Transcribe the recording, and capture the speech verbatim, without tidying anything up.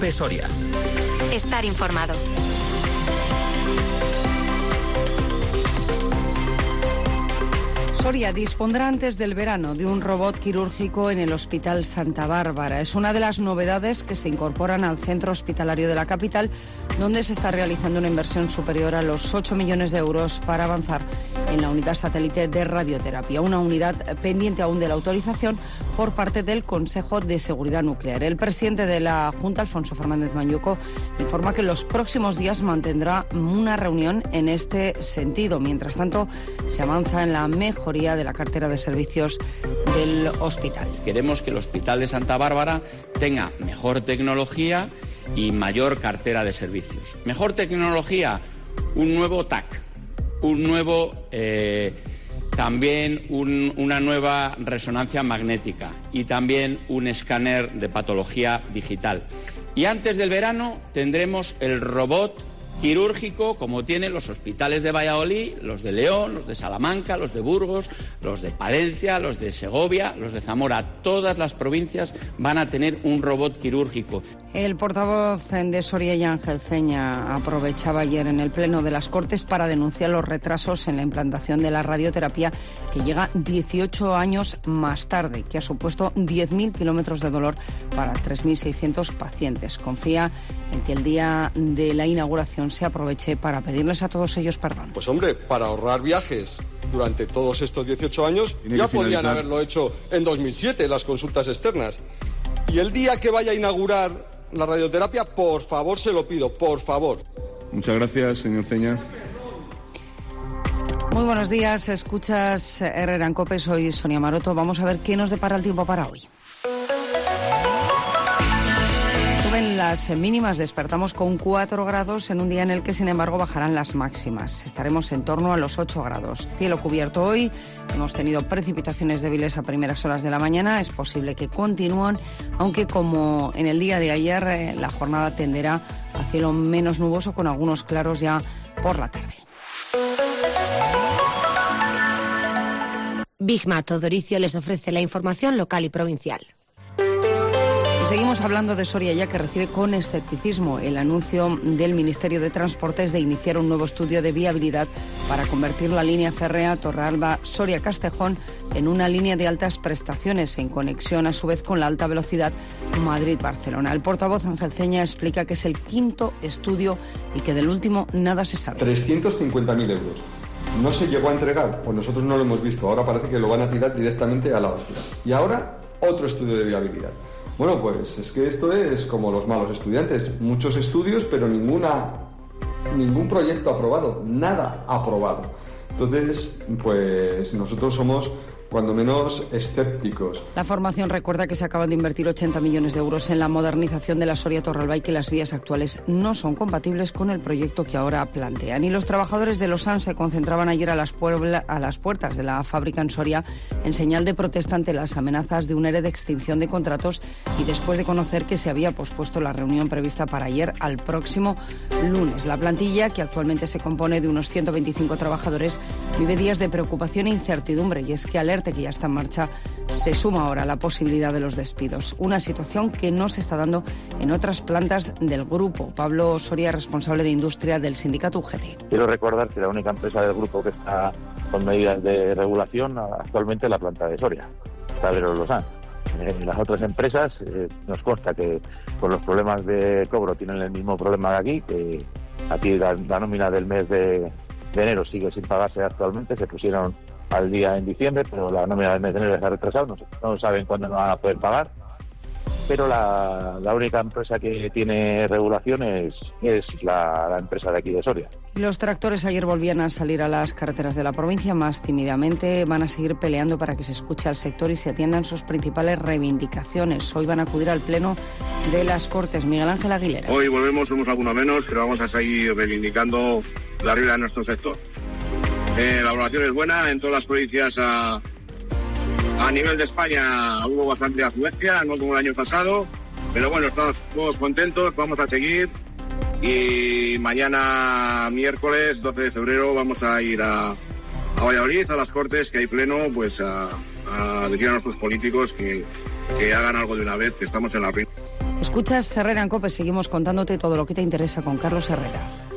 COPE Soria. Estar informado. Soria dispondrá antes del verano de un robot quirúrgico en el Hospital Santa Bárbara. Es una de las novedades que se incorporan al centro hospitalario de la capital, donde se está realizando una inversión superior a los ocho millones de euros para avanzar en la unidad satélite de radioterapia, una unidad pendiente aún de la autorización por parte del Consejo de Seguridad Nuclear. El presidente de la Junta, Alfonso Fernández Mañueco, informa que en los próximos días mantendrá una reunión en este sentido. Mientras tanto, se avanza en la mejoría de la cartera de servicios del hospital. Queremos que el Hospital de Santa Bárbara tenga mejor tecnología y mayor cartera de servicios. Mejor tecnología, un nuevo T A C, un nuevo, eh, también un, una nueva resonancia magnética y también un escáner de patología digital. Y antes del verano tendremos el robot quirúrgico, como tienen los hospitales de Valladolid, los de León, los de Salamanca, los de Burgos, los de Palencia, los de Segovia, los de Zamora. Todas las provincias van a tener un robot quirúrgico. El portavoz de Soria y Ángel Ceña aprovechaba ayer en el Pleno de las Cortes para denunciar los retrasos en la implantación de la radioterapia, que llega dieciocho años más tarde, que ha supuesto diez mil kilómetros de dolor para tres mil seiscientos pacientes. Confía en que el día de la inauguración se aproveche para pedirles a todos ellos perdón. Pues hombre, para ahorrar viajes durante todos estos dieciocho años, ya podían haberlo hecho en dos mil siete, las consultas externas. Y el día que vaya a inaugurar la radioterapia, por favor, se lo pido, por favor. Muchas gracias, señor Ceña. Muy buenos días, escuchas Herrera en COPE, soy Sonia Maroto. Vamos a ver qué nos depara el tiempo para hoy. Suben las mínimas, despertamos con cuatro grados en un día en el que, sin embargo, bajarán las máximas. Estaremos en torno a los ocho grados. Cielo cubierto hoy, hemos tenido precipitaciones débiles a primeras horas de la mañana, es posible que continúen, aunque como en el día de ayer, eh, la jornada tenderá a cielo menos nuboso con algunos claros ya por la tarde. Bigmato Doricio les ofrece la información local y provincial. Seguimos hablando de Soria, ya que recibe con escepticismo el anuncio del Ministerio de Transportes de iniciar un nuevo estudio de viabilidad para convertir la línea férrea Torrealba-Soria-Castejón en una línea de altas prestaciones, en conexión a su vez con la alta velocidad Madrid-Barcelona. El portavoz Ángel Ceña explica que es el quinto estudio y que del último nada se sabe. trescientos cincuenta mil euros. ¿No se llegó a entregar? Pues nosotros no lo hemos visto. Ahora parece que lo van a tirar directamente a la basura. Y ahora, otro estudio de viabilidad. Bueno, pues es que esto es como los malos estudiantes. Muchos estudios, pero ninguna, ningún proyecto aprobado. Nada aprobado. Entonces, pues nosotros somos cuando menos escépticos. La formación recuerda que se acaban de invertir ochenta millones de euros en la modernización de la Soria-Torralba y que las vías actuales no son compatibles con el proyecto que ahora plantean. Y los trabajadores de Losan se concentraban ayer a las, puebla, a las puertas de la fábrica en Soria en señal de protesta ante las amenazas de un ERE de extinción de contratos y después de conocer que se había pospuesto la reunión prevista para ayer al próximo lunes. La plantilla, que actualmente se compone de unos ciento veinticinco trabajadores, vive días de preocupación e incertidumbre, y es que alerta que ya está en marcha, se suma ahora la posibilidad de los despidos. Una situación que no se está dando en otras plantas del grupo. Pablo Soria, responsable de industria del sindicato U G T. Quiero recordar que la única empresa del grupo que está con medidas de regulación actualmente es la planta de Soria, Tablero Losan. En las otras empresas eh, nos consta que con los problemas de cobro tienen el mismo problema de aquí, que aquí la, la nómina del mes de, de enero sigue sin pagarse actualmente, se pusieron al día en diciembre, pero la nómina del mes de enero está retrasada, no, no saben cuándo nos van a poder pagar, pero la, la única empresa que tiene regulación es, es la, la empresa de aquí de Soria. Los tractores ayer volvían a salir a las carreteras de la provincia más tímidamente. Van a seguir peleando para que se escuche al sector y se atiendan sus principales reivindicaciones. Hoy van a acudir al Pleno de las Cortes. Miguel Ángel Aguilera. Hoy volvemos, somos alguna menos, pero vamos a seguir reivindicando la ayuda de nuestro sector. Eh, la evaluación es buena en todas las provincias. A, a nivel de España hubo bastante afluencia, no como el año pasado, pero bueno, estamos todos contentos, vamos a seguir y mañana miércoles doce de febrero vamos a ir a, a Valladolid, a las Cortes, que hay pleno, pues a, a decir a nuestros políticos que, que hagan algo de una vez, que estamos en la ruina. Escuchas Herrera en COPE, seguimos contándote todo lo que te interesa con Carlos Herrera.